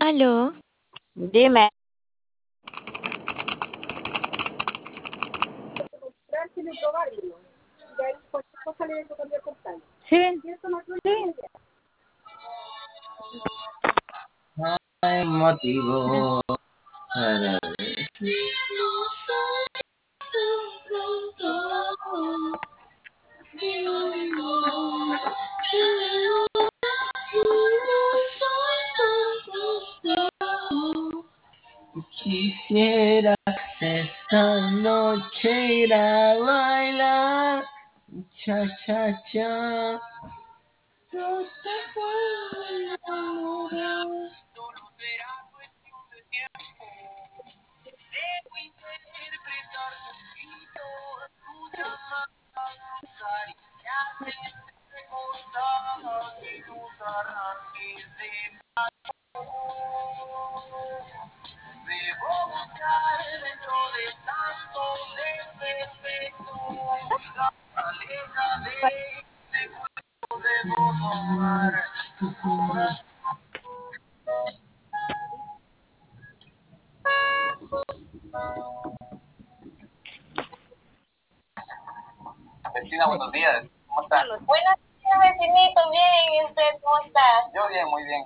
Aló, Dime. Sí, sí. No hay motivo para quisiera esta noche ir a bailar, cha cha cha. Cristina, buenos días. ¿Cómo estás? Buenos días, vecinito. Bien, ¿y usted cómo está? Yo bien, muy bien.